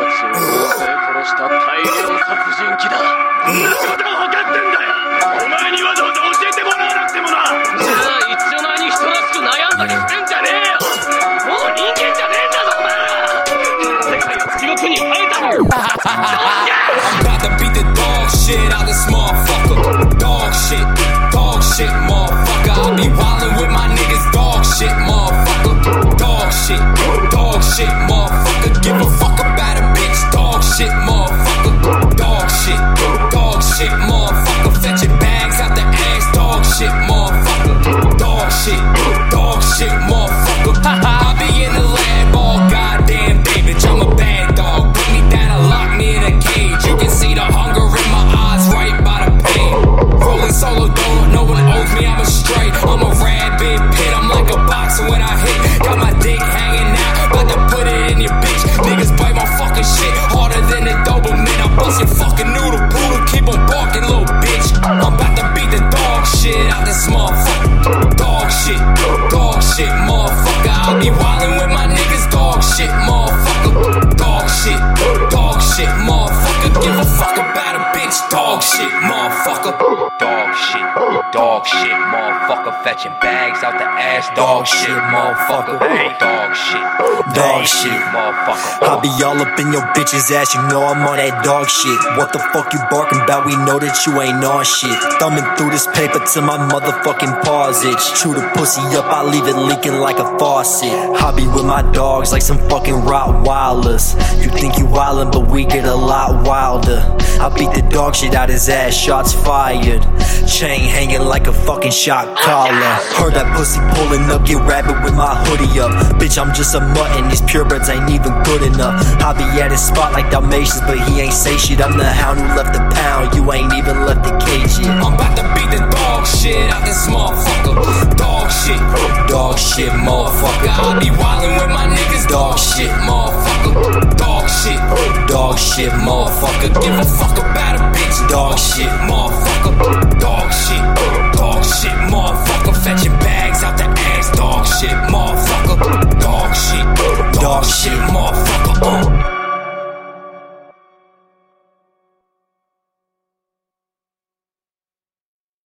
殺した大量殺人鬼だ。ことが分かってんだよ。お前にわざわざ教えてもらわなくてもな。じゃあいつの間に人らしく悩んだりしてんじゃねえよ。もう人間じゃねえんだぞお前ら。世界を地獄に変えたの。 I'm about to beat the dog shit out this motherfucker. Dog shit, motherfucker. I be wildin' with my niggas. Dog shit, motherfucker. Dog shit, motherfucker. Give a fuck about a bitch. Dog shit, motherfucker. Dog shit, motherfucker. Fetching bags out the ass. Dog shit, motherfucker. Dog shit, motherfucker. I be in the lab all goddamn day, bitch. I'm a bad dog. Put me down and lock me in a cage. You can see the hunger in my eyes right by the pain. Rolling solo dolo, no one owes me, I'm a straight. I'm a rabid pit, I'm like a boxer when I hit. Got my dick hanging out, about to put it in your bitch. Niggas bite my fucking shit harder than a Doberman. I bust your fucking noodle poodle, keep on barking, little bitch. I'm about to beat the dog shit out this motherfucker. Dog shit, motherfucker. I be wildin' with my niggas. Dog shit, motherfucker. Dog shit, motherfucker. Give a fuck about a bitch. Dog shit, motherfucker. Dog shit, motherfucker. Fetching bags out the ass. Dog shit, motherfucker. Hey, dog shit, motherfucker. I be all up in your bitch's ass, you know I'm on that dog shit. What the fuck you barking about? We know that you ain't on shit. Thumbing through this paper till my motherfucking paws itch. Chew the pussy up, I leave it leaking like a faucet. I be with my dogs like some fucking Rottweilers. You think you wildin', but we get a lot wilder. I beat the dog shit out his ass, shots fired. Chain hanging like a fucking shot collar. Heard that pussy pulling up, get rabid with my hoodie up. Bitch, I'm just a mutton, these purebreds ain't even good enough. I be at his spot like Dalmatians, but he ain't say shit. I'm the hound who left the pound, you ain't even left the cage yet. I'm about to beat the dog shit out this motherfucker. Dog shit, motherfucker. I be wildin' with my niggas. Dog shit, motherfucker. Dog shit, motherfucker. Give a fuck about a bitch. Dog shit, motherfucker. Dog shit, motherfucker. Fetching bags out the ass. Dog shit,